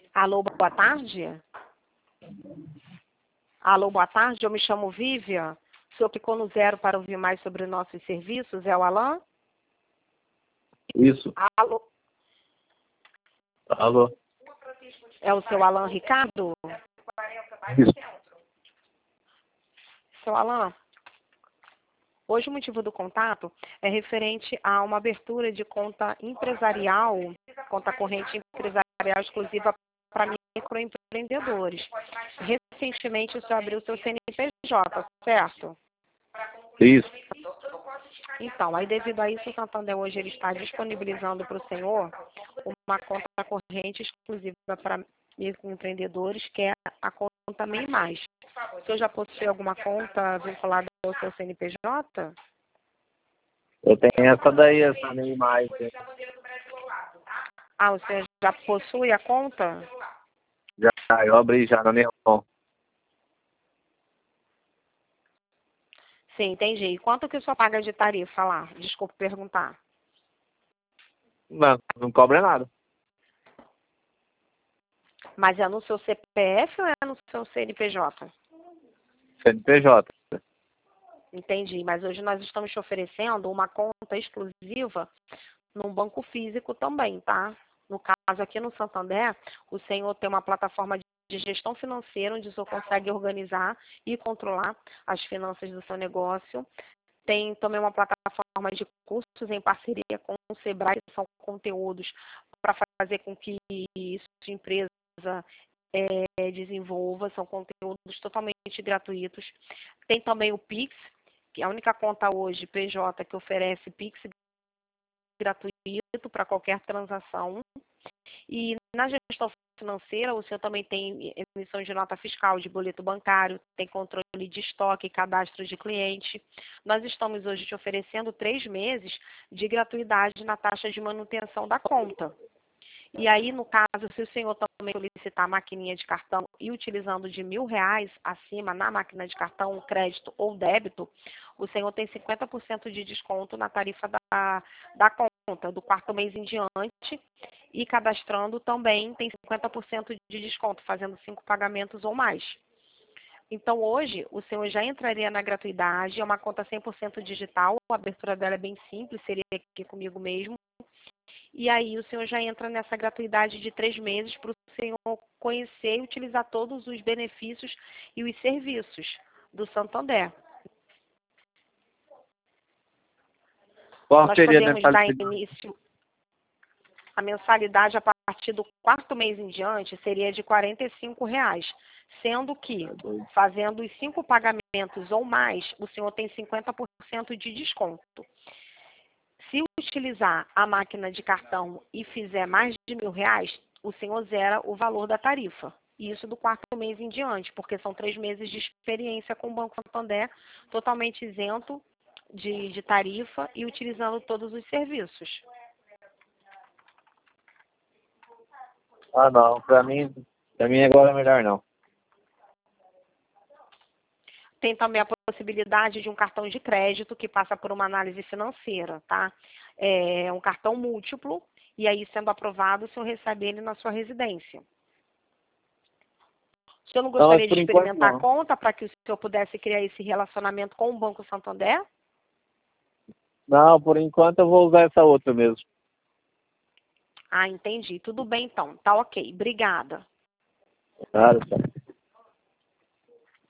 Alô, boa tarde. Alô, boa tarde. Eu me chamo Vivian. O senhor clicou no 0 para ouvir mais sobre nossos serviços. É o Alan? Isso. Alô? Alô? É o seu Alan Ricardo? Isso. Seu Alan, hoje o motivo do contato é referente a uma abertura de conta empresarial, conta corrente empresarial exclusiva para microempreendedores. Recentemente o senhor abriu seu CNPJ, certo? Isso. Então, aí devido a isso, o Santander hoje ele está disponibilizando para o senhor uma conta corrente exclusiva para microempreendedores, que é a conta MEI Mais. O senhor já possui alguma conta vinculada ao seu CNPJ? Eu tenho essa daí, essa nem mais. Ah, o senhor já possui a conta? Já, eu abri já na Neon. Sim, entendi. E quanto que o senhor paga de tarifa lá? Desculpa perguntar. Não cobra nada. Mas é no seu CPF ou é no seu CNPJ? CNPJ. Entendi. Mas hoje nós estamos te oferecendo uma conta exclusiva num banco físico também, tá? No caso aqui no Santander, o senhor tem uma plataforma de gestão financeira onde o senhor consegue organizar e controlar as finanças do seu negócio. Tem também uma plataforma de cursos em parceria com o Sebrae, que são conteúdos para fazer com que sua empresa desenvolva, são conteúdos totalmente gratuitos. Tem também o Pix, que é a única conta hoje, PJ, que oferece Pix gratuito para qualquer transação. E na gestão financeira, o senhor também tem emissão de nota fiscal, de boleto bancário, tem controle de estoque, cadastro de cliente. Nós estamos hoje te oferecendo 3 meses de gratuidade na taxa de manutenção da conta. E aí, no caso, se o senhor também solicitar a maquininha de cartão e utilizando de R$ 1.000 acima na máquina de cartão, crédito ou débito, o senhor tem 50% de desconto na tarifa da conta, do 4º mês em diante. E cadastrando também tem 50% de desconto, fazendo 5 pagamentos ou mais. Então, hoje, o senhor já entraria na gratuidade, é uma conta 100% digital, a abertura dela é bem simples, seria aqui comigo mesmo. E aí o senhor já entra nessa gratuidade de 3 meses para o senhor conhecer e utilizar todos os benefícios e os serviços do Santander. Qual Nós seria a podemos dar mensalidade? início. A mensalidade a partir do 4º mês em diante seria de R$ 45, sendo que, fazendo os 5 pagamentos ou mais, o senhor tem 50% de desconto. Se utilizar a máquina de cartão e fizer mais de R$ 1.000, o senhor zera o valor da tarifa. Isso do 4º mês em diante, porque são 3 meses de experiência com o Banco Santander, totalmente isento de tarifa e utilizando todos os serviços. Ah, não. Pra mim agora é melhor não. Tem também a possibilidade de um cartão de crédito que passa por uma análise financeira, tá? É um cartão múltiplo e aí, sendo aprovado, o senhor recebe ele na sua residência. O senhor não gostaria de experimentar a conta para que o senhor pudesse criar esse relacionamento com o Banco Santander? Não, por enquanto eu vou usar essa outra mesmo. Ah, entendi. Tudo bem, então. Tá ok. Obrigada. Claro, tá.